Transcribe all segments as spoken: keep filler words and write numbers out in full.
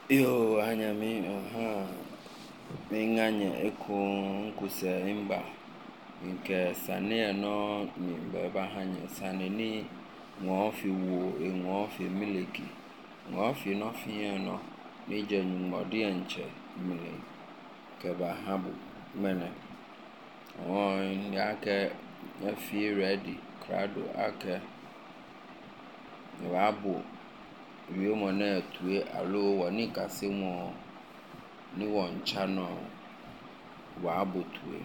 Yo, anyami, aha, menganya eko nkusa imba nke sane no ni beba hanya sane ni ngofi wo e ngofi miliki ngofi no fi no meje nyumode enche mile ke ba habu mene on yake ya fi ready krado ake wabo wiyo mo na tuwe alo woni kase mo ni woncha no wabo tuwe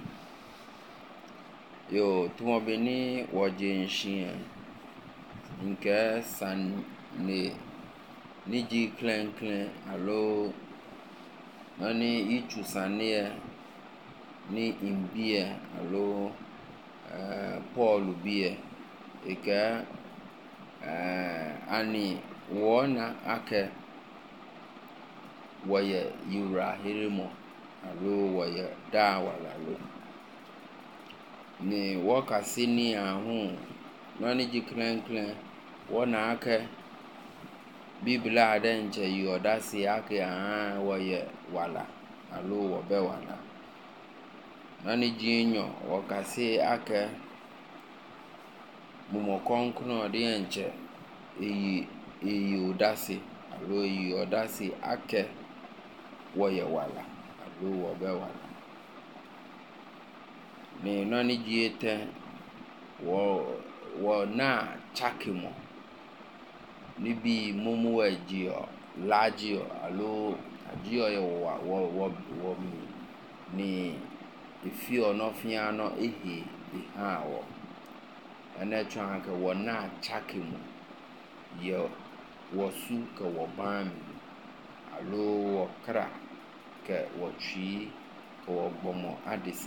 yo tumo beni woje nshin nke san ne niji klen klen alo nani ichu sane ni imbie alo uh, Paul bie eka uh, ani wona ake waye yura hirimo alo waye da walalo ni waka sini ahu nani ji klen klen wona ake biblia adenche yodasi ake aha waye wala alo wobe wala nani ji nyo waka si ake mumo konkno dienche eyi eyi odasi alo eyi odasi ake waye wala alo wobe wala ni nani ji ete wo wo na chakimo nibi mumu ejio lajio alo ajio ye wo wo wo, wo ni ifi ono fiano ehi ha wo ene twan ke wo na chakimo yo wo su ke wo ban alo wo kra ke wo twi ke wo gbomo adisa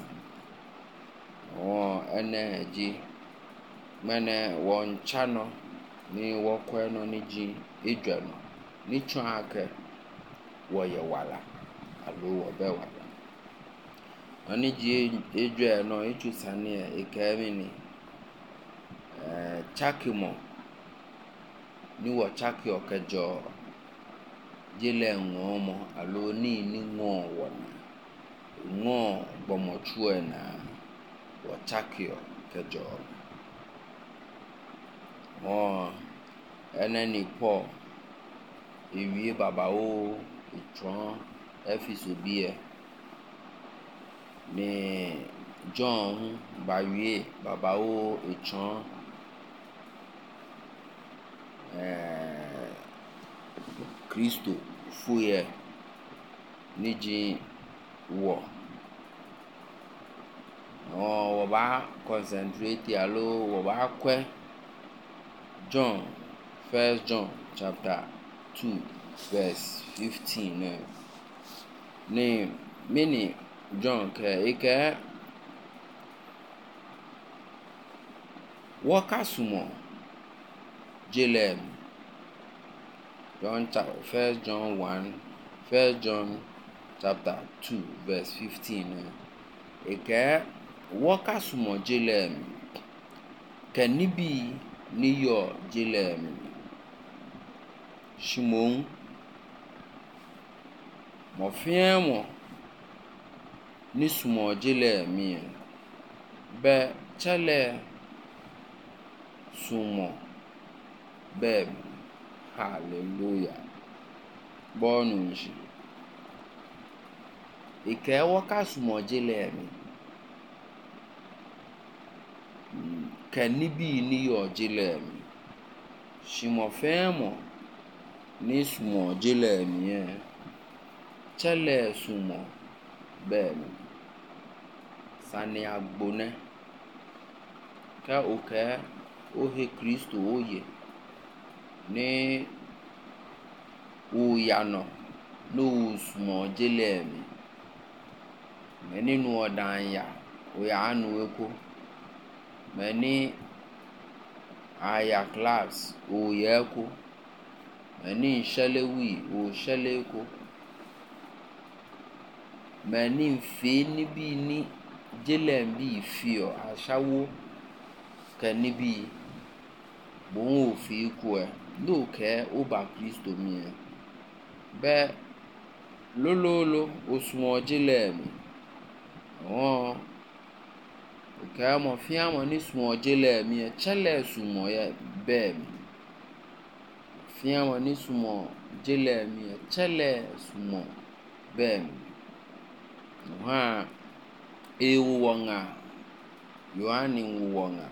o ene ji mene wo nchano ni wo kweno ni ji edwano ni twan ke wo ye wala alo wo be wala ani ji edwa no echu sane e kemi ni eh chakimo ni wo chaki okejo jile ngomo alo ni ni ngo wona ngo gbomo chue na wo chaki okejo o ene ni po ewie baba o itron efiso bie ni John bawie baba o itron eh Kristo fuye niji wo o wo ba concentrate alo wo ba kwe John First John chapter two verse fifteen ne ni mini John ke ike waka sumo jelem John First John one First John chapter two verse fifteen ne ike waka sumo jelem ke nibi ni yo jelem Shimon mo fiemo ni sumo jelem be chele sumo be hallelujah bonu nshi ike waka sumo jelem ke nibi ni yo jelem shimo fiemo ni sumo jelem ye chele sumo be sani agbone ka oke ohe Kristo oye ni uyano no sumo jelem meni nu odanya oya anu eko meni aya class oyeko meni shelewi o sheleko meni fe ni bi ni jelem bi fio ashawo ke ni bi bon o fi ku e no ke o ba Kristo mi be lololo osumojilemi oh kamo fiamo ni sumojilemi chele sumo ya bemi fiamo ni sumo jilemi chele sumo bemi ha ewu wonga yohani wonga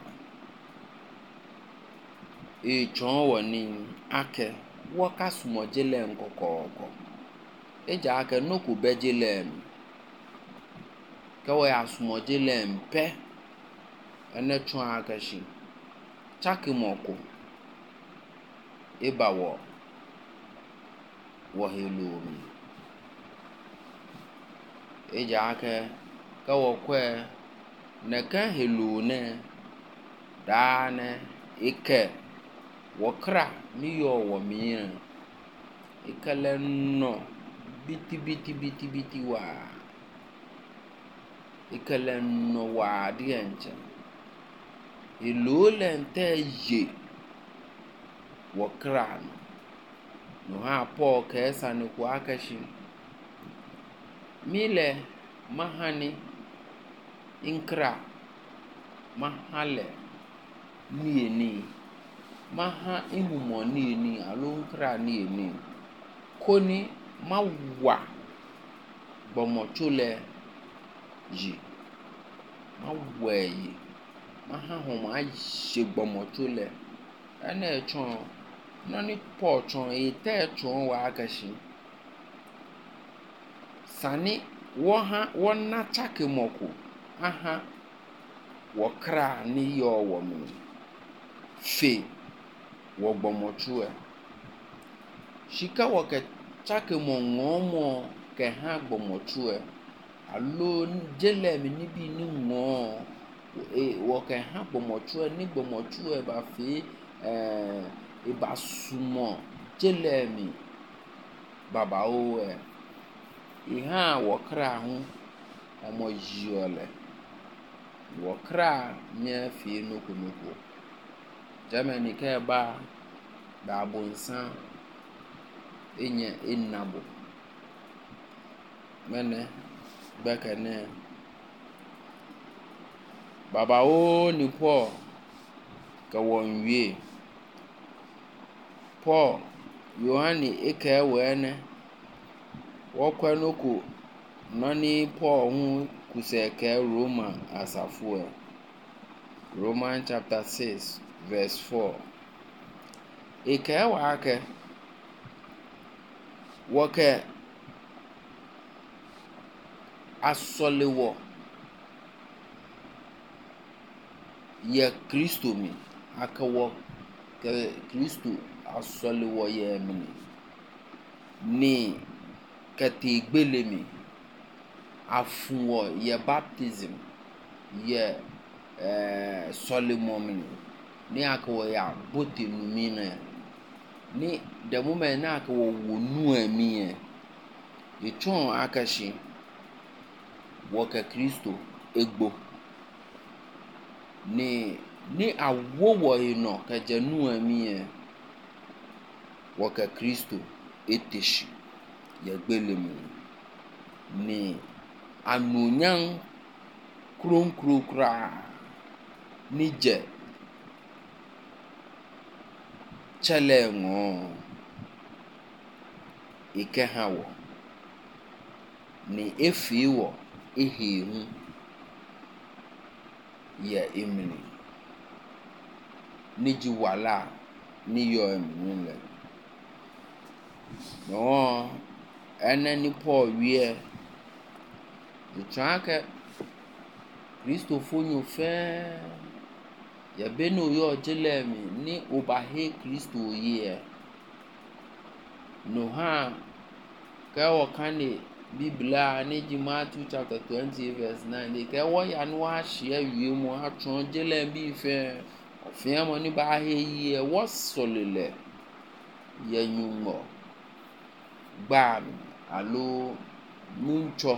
e chon woni ake waka sumo jilem kokoko eja ake noku bejilem kawe asumojilem pe ene chon ake shi chaki moko ibawo wo helumi eja ake kawo kwe neka helune dane ike wokra niyo wo mi ikale no biti biti biti biti wa ikale no wa dienche ilole nte ye wokra no ha po kesa ni kwa akashi mile mahani inkra mahale nieni maha imumo nieni alo nkra nieni koni mawa bomochule yi maweyi maha homa je bomochule ene chon noni po chon ite chon wa akashi sani woha wona chake moku aha wokra ni yo wo mu fe wo gbomochue shika woke chake mo ngomo ke ha gbomochue alo jele mi ni bi ni ngo e woke ha gbomochue ni gbomochue ba fe eh e ba sumo jele mi baba o e iha wokra hu omo jiole wokra nya fi nuku nuku Germany ke ba ba bonsan enye enabo mene bekene baba o ni po ka wonwie po Yohani eke wene wokwa nuku nani po hu kuseke Roma asafo Romans chapter six verse four eke wa ake woke asolewo ye Kristo mi akawo ke Kristo asolewo ye mi ni kati gbele mi afunwo ye baptism ye eh solemo mi ni akawo ya bote numina ni the moment na akawo wonu ami e echon akashi woke Kristo egbo ni ni awowo ino ka janu ami e woke Kristo eteshi ye gbele mi ni anunyan kron kro kra ni je chele ngo ike hawo ni efiwo ehihu ye imini ni jiwala ni yo emule no ene ni Paul wie itranke Kristo fonyo fe ya beno yo jelemi ni obahe Kristo ye no ha ka wo kane Biblia ni Matthew chapter twenty verse nine ke wo ya no a hye awie mu atron jelemi bi fe ofiamo ni ba he ye wo solele ye nyumo gba alo muncho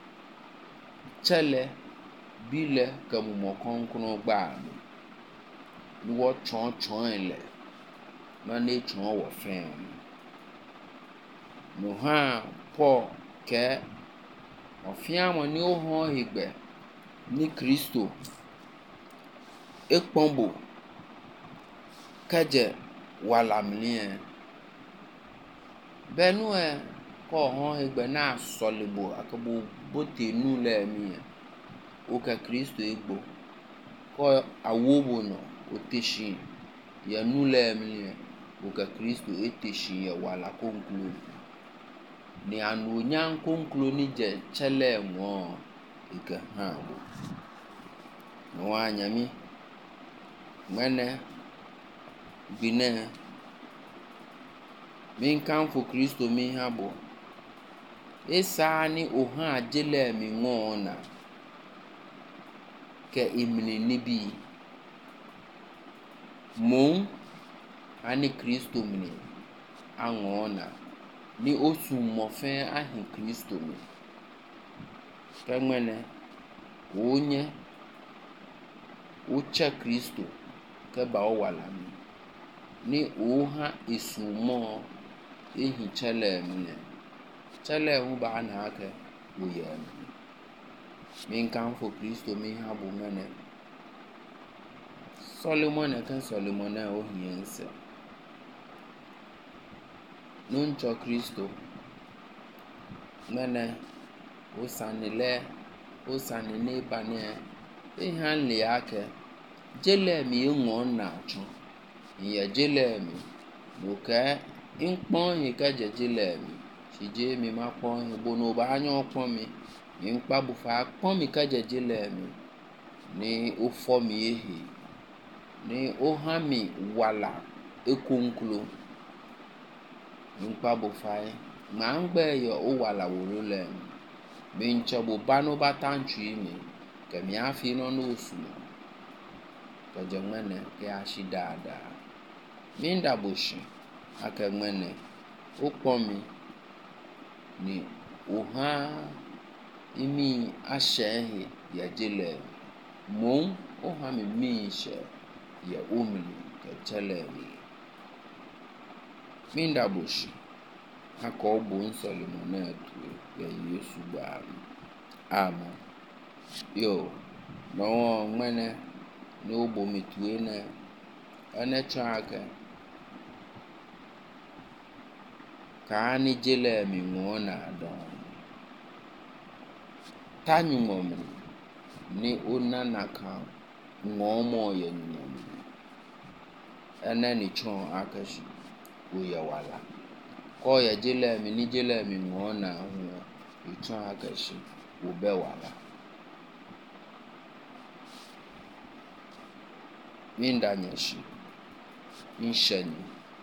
chele bile kamumo konkono gba ni wo chon chon ele na ne chon wo fen no ha Paul ke ofia mo ni ohon higbe ni Kristo ekpombo keje wala mlie benu e ko hon higbe na solibo akabo bote nu le mi o ka Kristo egbo ko awobo no oteshi ya nu le mlie o ka Kristo eteshi ya wala konklu ni anu nyan konklu ni je chele mo ike ha no anyami mene bine min kan fu Kristo mi habo esa ni oha jele mi ngona ke imni nibi mo ani Kristo mi angona ni osu mofen ahi Kristo mi kemene onye uche Kristo ke ba o wala mi ni oha isumo ehi chele mi chele hu ba na ake uye mi min kan fo Kristo mi ha bu mene Solomon e kan Solomon e o hiense nun cho Kristo mene o sanile o sanine bane e han le ake jele mi ngon na chu ye jele mi bo ke inpon ye ka jele mi sije mi ma pon bo no ba anyo pon mi npa bu fa pon mi ka jele mi ni o fo mi ehi ni o ha mi wala ekonklo npa bu fa ma ngbe yo o wala woro le mi ncho bo ba no ba tantru mi ke mi afi no no osu to je mene ke ashi dada mi nda boshi aka mene o pon mi ni o ha imi ashehe ya jele mo o ha mi mi she ya umli ke chele mi mi nda boshi aka obo Solomon na tu ya Yesu ba amen yo no mene no obo mi tu ene ene chaka ka ni jele mi ngona don tanyu mom ni onana ka ngomo ye nyom ene ni chon akashi uya wala ko ya jele mi ni jele mi ngona hu chon akashi ube wala minda nyeshi insheni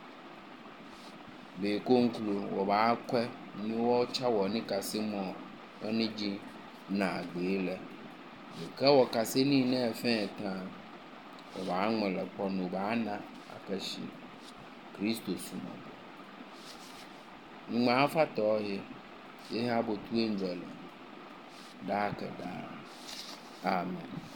be konklu wo ba kwe ni wo cha wo ni kasimo oni ji na gbele ka wo kasini na efe ta wo ba anwele ponu ba na akashi Kristo sumo ngma afato he ihe abotu enjole da ka da amen.